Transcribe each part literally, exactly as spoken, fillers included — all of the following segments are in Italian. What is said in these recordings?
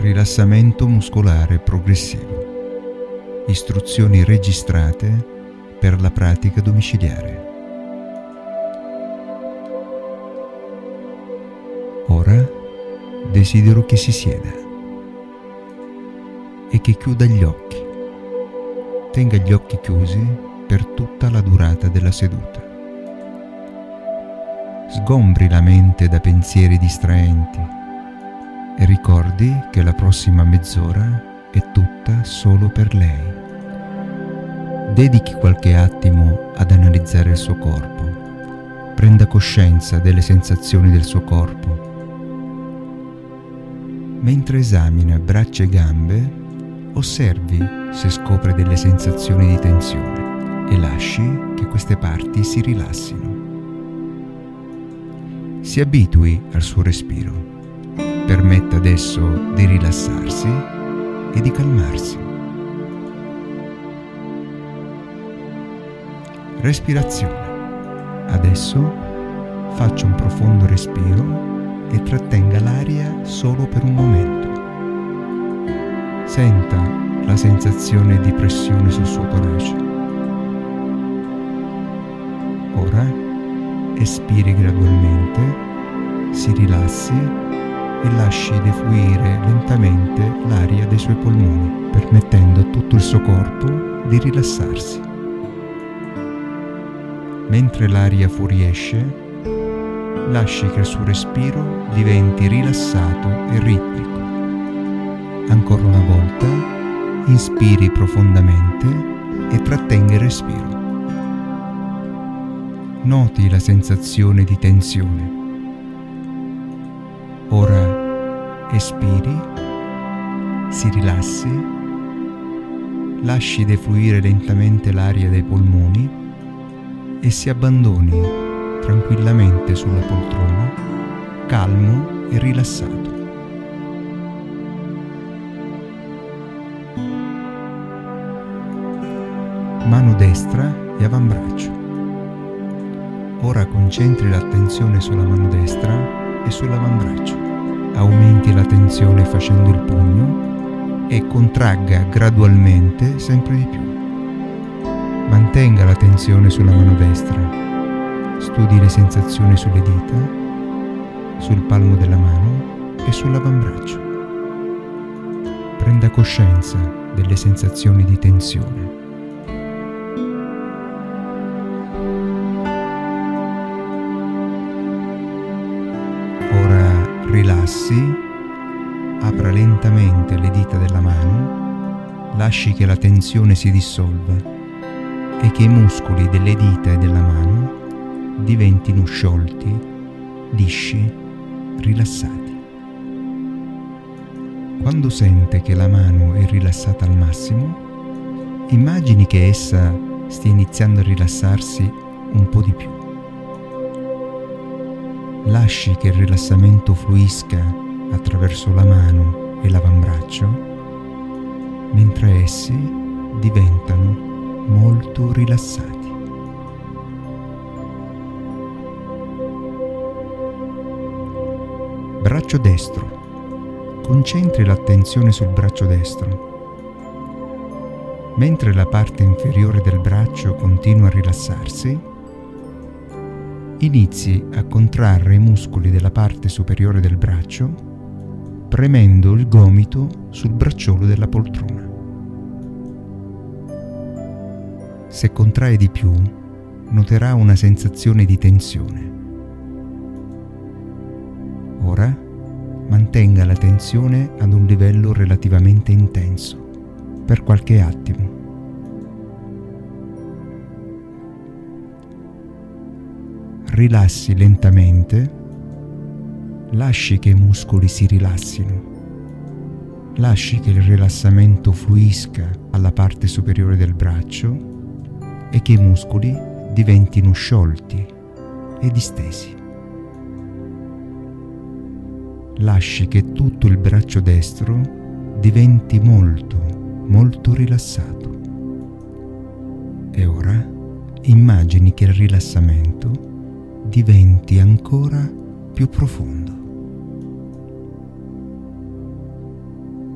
Rilassamento muscolare progressivo. Istruzioni registrate per la pratica domiciliare. Ora desidero che si sieda e che chiuda gli occhi. Tenga gli occhi chiusi per tutta la durata della seduta. Sgombri la mente da pensieri distraenti e ricordi che la prossima mezz'ora è tutta solo per lei. Dedichi qualche attimo ad analizzare il suo corpo. Prenda coscienza delle sensazioni del suo corpo. Mentre esamina braccia e gambe, osservi se scopre delle sensazioni di tensione e lasci che queste parti si rilassino. Si abitui al suo respiro. Permetta adesso di rilassarsi e di calmarsi. Respirazione. Adesso faccia un profondo respiro e trattenga l'aria solo per un momento. Senta la sensazione di pressione sul suo torace. Ora espiri gradualmente, si rilassi e lasci defluire lentamente l'aria dai suoi polmoni, permettendo a tutto il suo corpo di rilassarsi. Mentre l'aria fuoriesce, lasci che il suo respiro diventi rilassato e ritmico. Ancora una volta, inspiri profondamente e trattenga il respiro. Noti la sensazione di tensione. Ora espiri, si rilassi, lasci defluire lentamente l'aria dai polmoni e si abbandoni tranquillamente sulla poltrona, calmo e rilassato. Mano destra e avambraccio. Ora concentri l'attenzione sulla mano destra e sull'avambraccio. Aumenti la tensione facendo il pugno e contragga gradualmente sempre di più. Mantenga la tensione sulla mano destra. Studi le sensazioni sulle dita, sul palmo della mano e sull'avambraccio. Prenda coscienza delle sensazioni di tensione. Rilassi, apra lentamente le dita della mano, lasci che la tensione si dissolva e che i muscoli delle dita e della mano diventino sciolti, lisci, rilassati. Quando sente che la mano è rilassata al massimo, immagini che essa stia iniziando a rilassarsi un po' di più. Lasci che il rilassamento fluisca attraverso la mano e l'avambraccio, mentre essi diventano molto rilassati. Braccio destro. Concentri l'attenzione sul braccio destro. Mentre la parte inferiore del braccio continua a rilassarsi, inizi a contrarre i muscoli della parte superiore del braccio, premendo il gomito sul bracciolo della poltrona. Se contrae di più, noterà una sensazione di tensione. Ora mantenga la tensione ad un livello relativamente intenso per qualche attimo. Rilassi lentamente, lasci che i muscoli si rilassino, lasci che il rilassamento fluisca alla parte superiore del braccio e che i muscoli diventino sciolti e distesi. Lasci che tutto il braccio destro diventi molto, molto rilassato. E ora immagini che il rilassamento diventi ancora più profondo.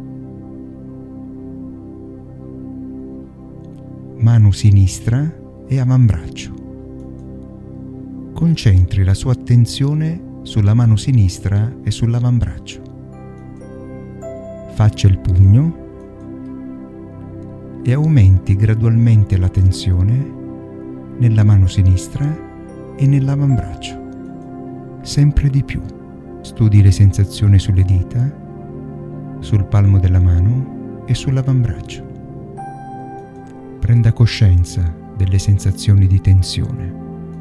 mano sinistra e avambraccio. Concentri la sua attenzione sulla mano sinistra e sull'avambraccio. Faccia il pugno e aumenti gradualmente la tensione nella mano sinistra e nell'avambraccio. Sempre di più. Studi le sensazioni sulle dita, sul palmo della mano e sull'avambraccio. Prenda coscienza delle sensazioni di tensione.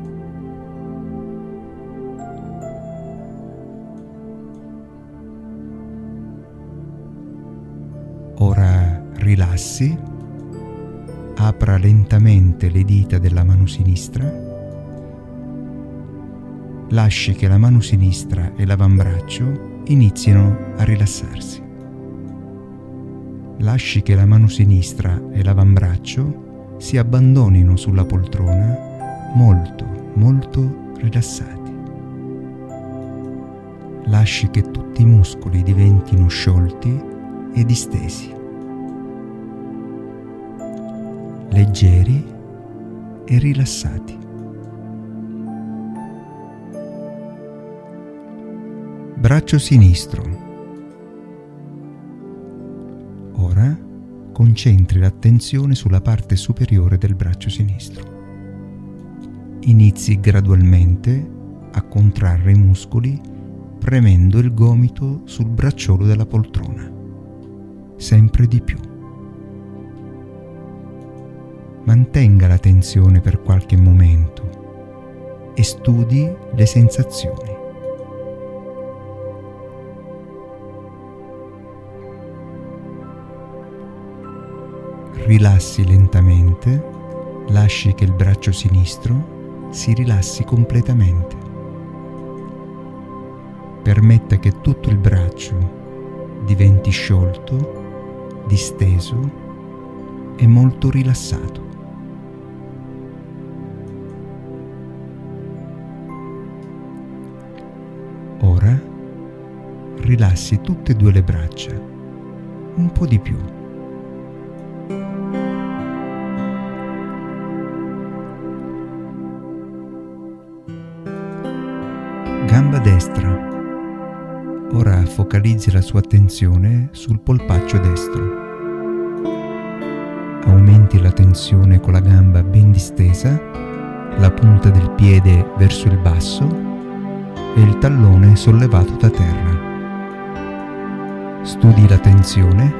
Ora rilassi, apra lentamente le dita della mano sinistra, lasci che la mano sinistra e l'avambraccio inizino a rilassarsi. Lasci che la mano sinistra e l'avambraccio si abbandonino sulla poltrona molto, molto rilassati. Lasci che tutti i muscoli diventino sciolti e distesi, leggeri e rilassati. Braccio sinistro. Ora concentri l'attenzione sulla parte superiore del braccio sinistro. Inizi gradualmente a contrarre i muscoli premendo il gomito sul bracciolo della poltrona, sempre di più. Mantenga la tensione per qualche momento e studi le sensazioni. Rilassi lentamente, lasci che il braccio sinistro si rilassi completamente. Permetta che tutto il braccio diventi sciolto, disteso e molto rilassato. Ora rilassi tutte e due le braccia, un po' di più. Gamba destra. Ora focalizzi la sua attenzione sul polpaccio destro. Aumenti la tensione con la gamba ben distesa, la punta del piede verso il basso e il tallone sollevato da terra. Studi la tensione,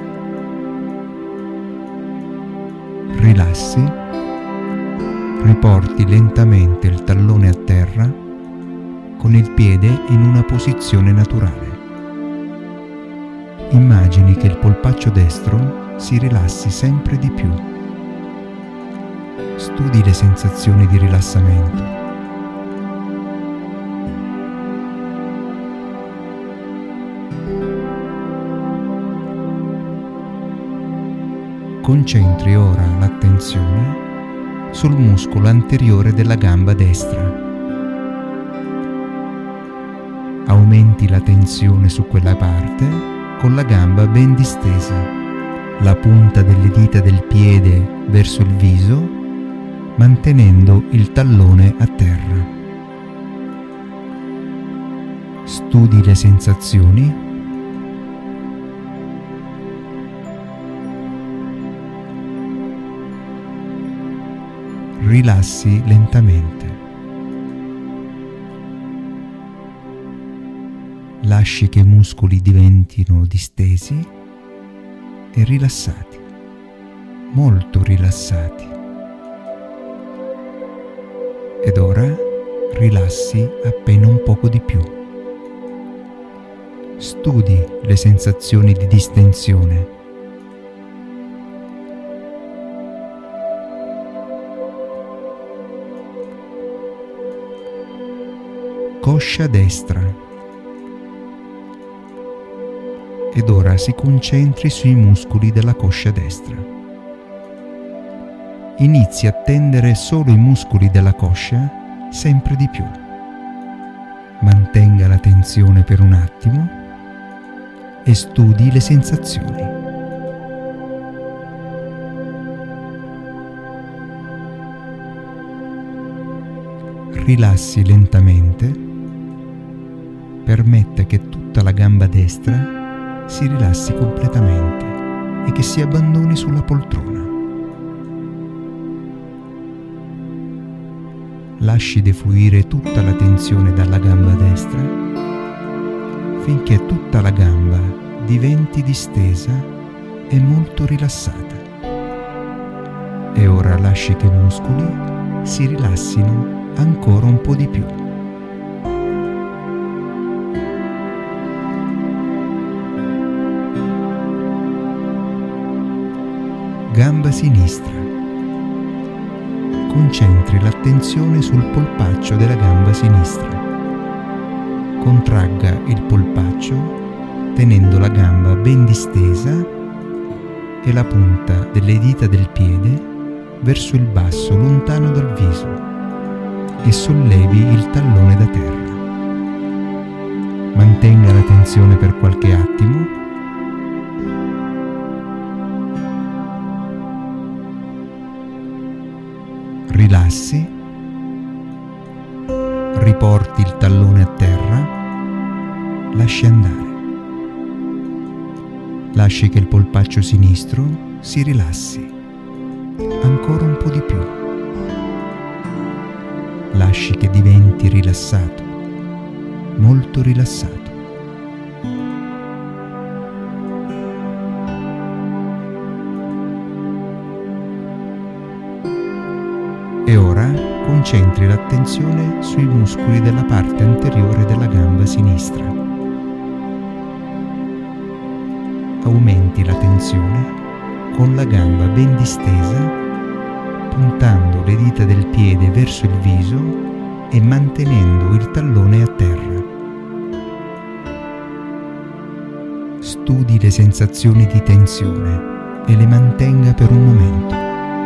rilassi, riporti lentamente il tallone a terra con il piede in una posizione naturale. Immagini che il polpaccio destro si rilassi sempre di più. Studi le sensazioni di rilassamento. Concentri ora l'attenzione sul muscolo anteriore della gamba destra. Aumenti la tensione su quella parte con la gamba ben distesa, la punta delle dita del piede verso il viso, mantenendo il tallone a terra. Studi le sensazioni. Rilassi lentamente. Lasci che i muscoli diventino distesi e rilassati, molto rilassati. Ed ora rilassi appena un poco di più. Studi le sensazioni di distensione. Coscia destra. Ed ora si concentri sui muscoli della coscia destra. Inizi a tendere solo i muscoli della coscia sempre di più. Mantenga la tensione per un attimo e studi le sensazioni. rilassi lentamente, permetta che tutta la gamba destra si rilassi completamente e che si abbandoni sulla poltrona. Lasci defluire tutta la tensione dalla gamba destra finché tutta la gamba diventi distesa e molto rilassata. E ora lasci che i muscoli si rilassino ancora un po' di più. Gamba sinistra. Concentri l'attenzione sul polpaccio della gamba sinistra. Contragga il polpaccio tenendo la gamba ben distesa e la punta delle dita del piede verso il basso, lontano dal viso, e sollevi il tallone da terra. Mantenga la tensione per qualche attimo. Rilassi. Riporti il tallone a terra. Lasci andare. Lasci che il polpaccio sinistro si rilassi ancora un po' di più. Lasci che diventi rilassato, molto rilassato. E ora concentri l'attenzione sui muscoli della parte anteriore della gamba sinistra. Aumenti la tensione con la gamba ben distesa, puntando le dita del piede verso il viso e mantenendo il tallone a terra. Studi le sensazioni di tensione e le mantenga per un momento.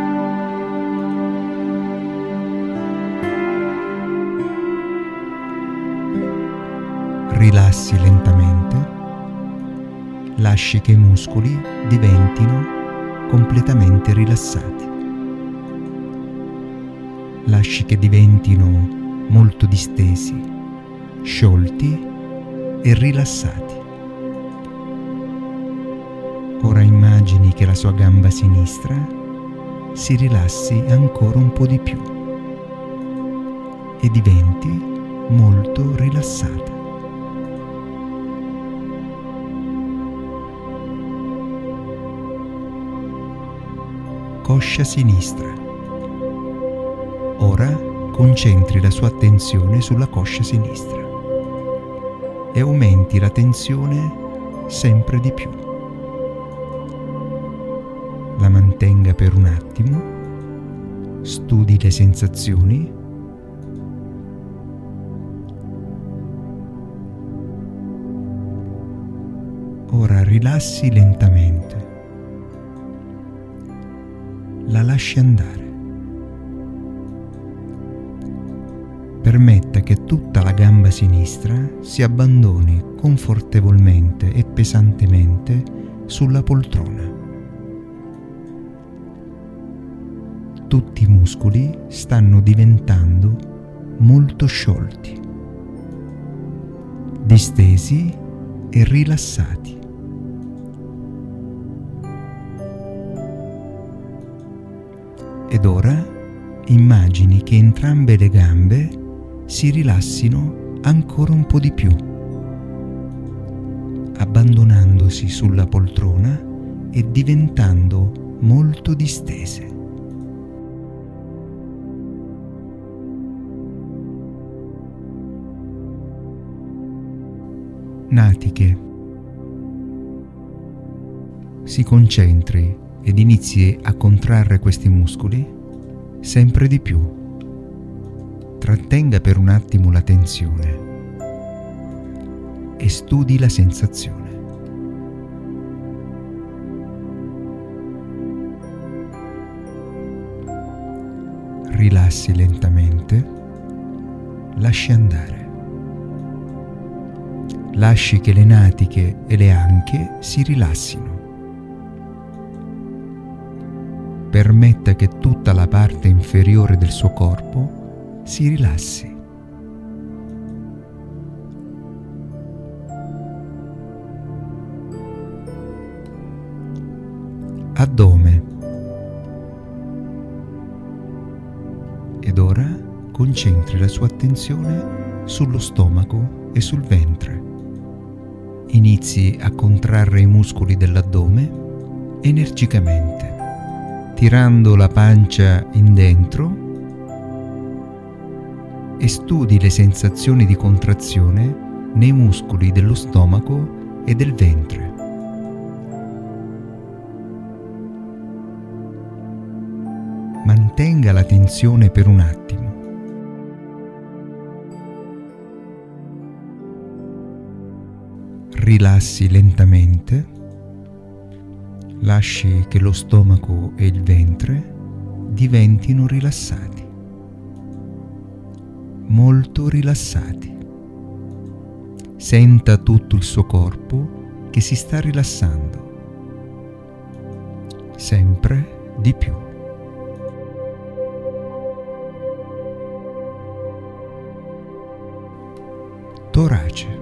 Rilassi lentamente, lasci che i muscoli diventino completamente rilassati. Lasci che diventino molto distesi, sciolti e rilassati. Ora immagini che la sua gamba sinistra si rilassi ancora un po' di più e diventi molto rilassata. Coscia sinistra. Ora concentri la sua attenzione sulla coscia sinistra e aumenti la tensione sempre di più. La mantenga per un attimo, studi le sensazioni. Ora rilassi lentamente. La lasci andare. Permetta che tutta la gamba sinistra si abbandoni confortevolmente e pesantemente sulla poltrona. Tutti i muscoli stanno diventando molto sciolti, distesi e rilassati. Ed ora immagini che entrambe le gambe si rilassino ancora un po' di più, abbandonandosi sulla poltrona e diventando molto distese. Natiche. Si concentri ed inizi a contrarre questi muscoli sempre di più. Trattenga per un attimo la tensione e studi la sensazione. Rilassi lentamente, lasci andare. Lasci che le natiche e le anche si rilassino. Permetta che tutta la parte inferiore del suo corpo si rilassi. Addome. Ed ora concentri la sua attenzione sullo stomaco e sul ventre. Inizi a contrarre i muscoli dell'addome energicamente, tirando la pancia in dentro, e studi le sensazioni di contrazione nei muscoli dello stomaco e del ventre. Mantenga la tensione per un attimo. Rilassi lentamente, lasci che lo stomaco e il ventre diventino rilassati, molto rilassati. Senta tutto il suo corpo che si sta rilassando, sempre di più. Torace.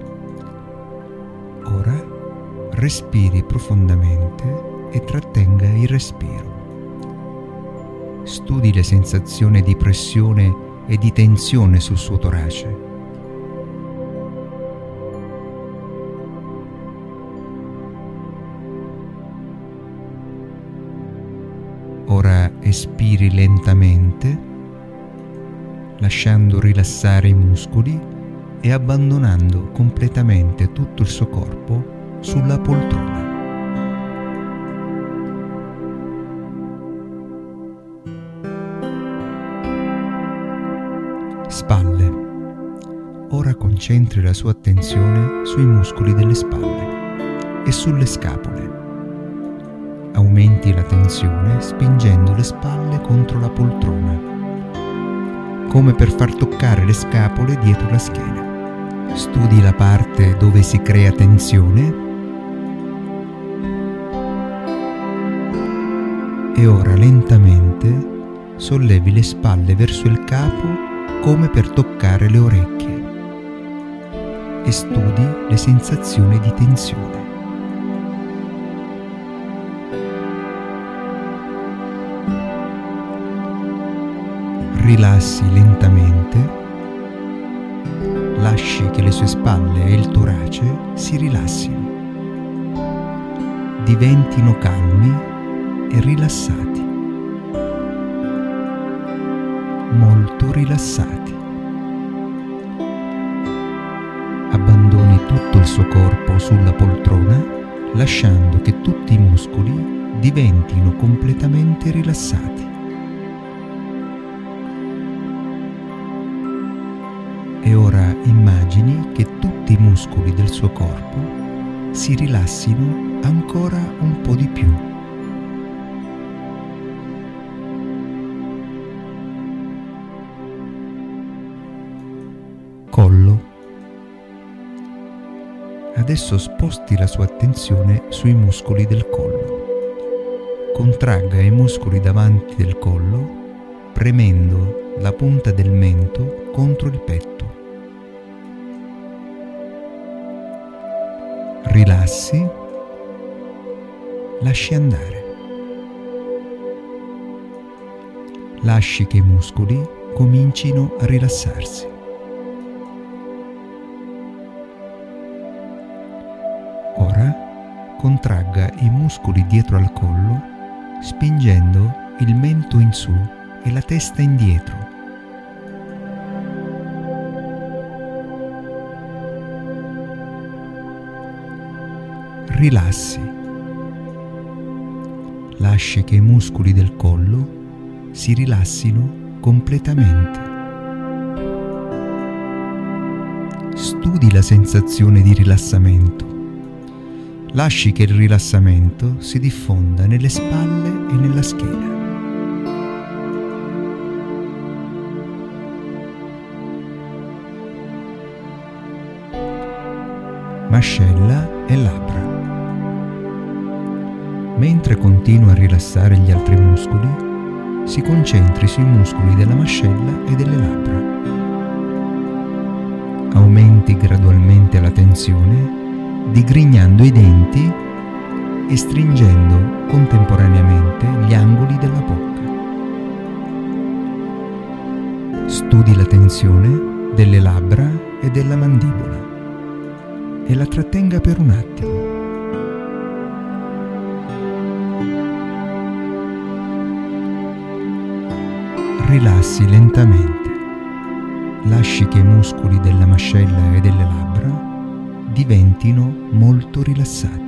Ora respiri profondamente e trattenga il respiro. Studi le sensazioni di pressione e di tensione sul suo torace. Ora espiri lentamente, lasciando rilassare i muscoli e abbandonando completamente tutto il suo corpo sulla poltrona. Spalle. Ora concentri la sua attenzione sui muscoli delle spalle e sulle scapole. Aumenti la tensione spingendo le spalle contro la poltrona, come per far toccare le scapole dietro la schiena. Studi la parte dove si crea tensione e ora lentamente sollevi le spalle verso il capo come per toccare le orecchie e studi le sensazioni di tensione. Rilassi lentamente, lasci che le sue spalle e il torace si rilassino, diventino calmi e rilassati, molto rilassati. Abbandoni tutto il suo corpo sulla poltrona, lasciando che tutti i muscoli diventino completamente rilassati. E ora immagini che tutti i muscoli del suo corpo si rilassino ancora un po' di più. Collo. Adesso sposti la sua attenzione sui muscoli del collo. Contragga i muscoli davanti del collo, premendo la punta del mento contro il petto. Rilassi, lasci andare. Lasci che i muscoli comincino a rilassarsi. Ora contragga i muscoli dietro al collo, spingendo il mento in su e la testa indietro. Rilassi. Lasci che i muscoli del collo si rilassino completamente. Studi la sensazione di rilassamento. Lasci che il rilassamento si diffonda nelle spalle e nella schiena. Mascella e labbra. Mentre continua a rilassare gli altri muscoli, si concentri sui muscoli della mascella e delle labbra. la tensione digrignando i denti e stringendo contemporaneamente gli angoli della bocca. Studi la tensione delle labbra e della mandibola e la trattenga per un attimo. Rilassi lentamente. Lasci che i muscoli della mascella e delle labbra diventino molto rilassati.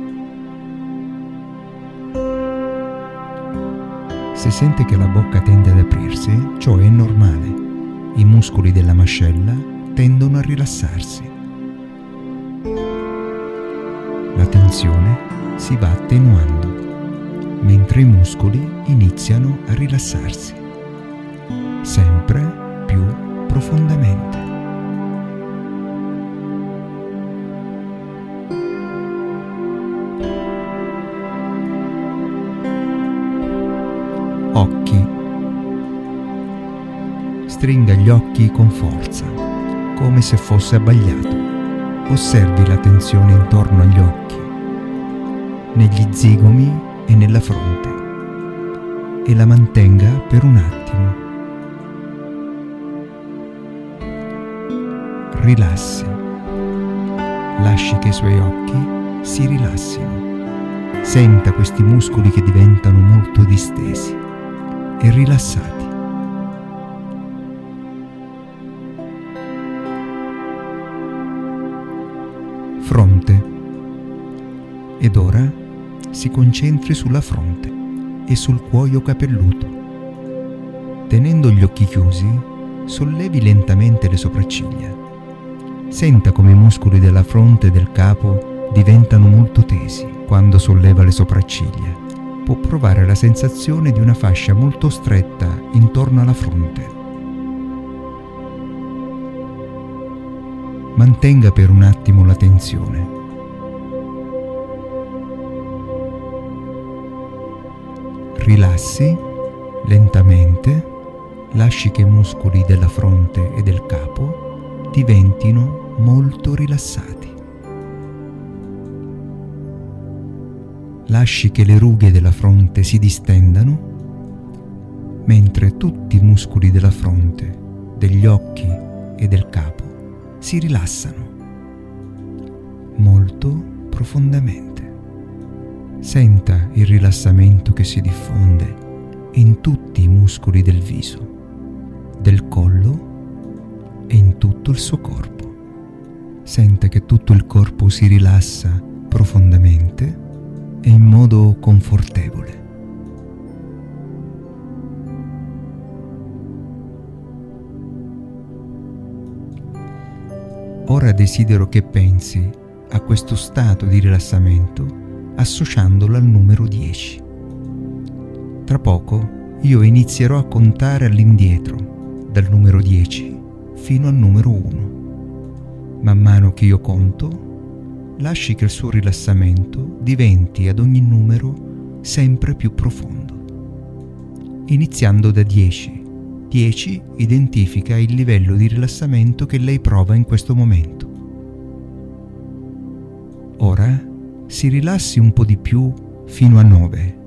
Se sente che la bocca tende ad aprirsi, ciò è normale. I muscoli della mascella tendono a rilassarsi. La tensione si va attenuando, mentre i muscoli iniziano a rilassarsi, sempre più profondamente. Occhi. Stringa gli occhi con forza, come se fosse abbagliato. Osservi la tensione intorno agli occhi, negli zigomi e nella fronte, e la mantenga per un attimo. Rilassi. Lasci che i suoi occhi si rilassino. Senta questi muscoli che diventano molto distesi e rilassati. Fronte. Ed ora si concentri sulla fronte e sul cuoio capelluto. Tenendo gli occhi chiusi, sollevi lentamente le sopracciglia. Senta come i muscoli della fronte e del capo diventano molto tesi quando solleva le sopracciglia. Può provare la sensazione di una fascia molto stretta intorno alla fronte. Mantenga per un attimo la tensione. Rilassi lentamente, lasci che i muscoli della fronte e del capo diventino molto rilassati. Lasci che le rughe della fronte si distendano, mentre tutti i muscoli della fronte, degli occhi e del capo si rilassano molto profondamente. Senta il rilassamento che si diffonde in tutti i muscoli del viso, del collo e in tutto il suo corpo. Senta che tutto il corpo si rilassa profondamente e in modo confortevole. Ora desidero che pensi a questo stato di rilassamento associandolo al numero dieci. Tra poco io inizierò a contare all'indietro dal numero dieci fino al numero uno. Man mano che io conto, lasci che il suo rilassamento diventi ad ogni numero sempre più profondo. Iniziando da dieci. dieci identifica il livello di rilassamento che lei prova in questo momento. Ora si rilassi un po' di più fino a nove.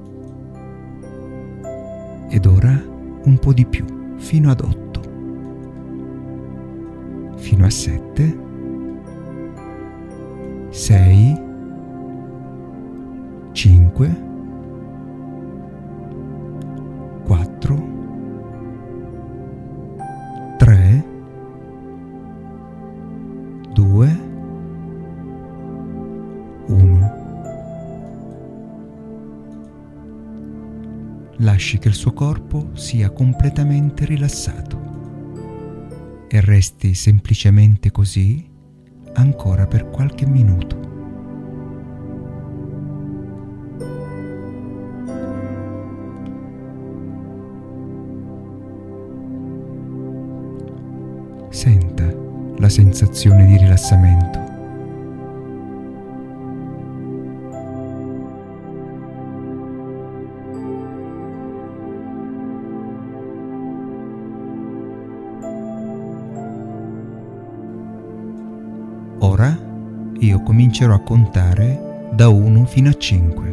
Ed ora un po' di più fino ad otto. Fino a sette. sei. cinque. quattro. tre, due, uno. Lasci che il suo corpo sia completamente rilassato e resti semplicemente così ancora per qualche minuto. Senta la sensazione di rilassamento. Ora io comincerò a contare da uno fino a cinque.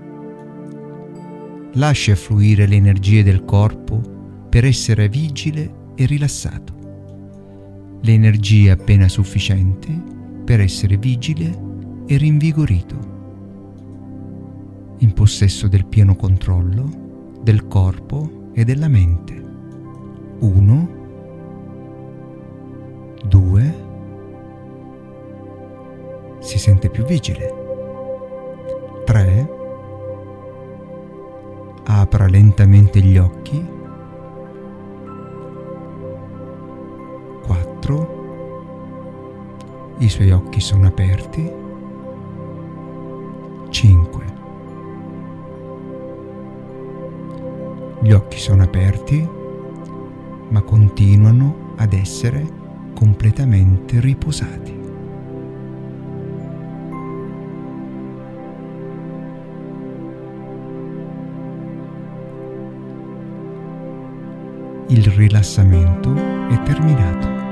Lascia fluire le energie del corpo per essere vigile e rilassato. L'energia appena sufficiente per essere vigile e rinvigorito, in possesso del pieno controllo del corpo e della mente. uno, due, si sente più vigile. tre, apra lentamente gli occhi. quattro, i suoi occhi sono aperti. cinque, gli occhi sono aperti, ma continuano ad essere completamente riposati. Il rilassamento è terminato.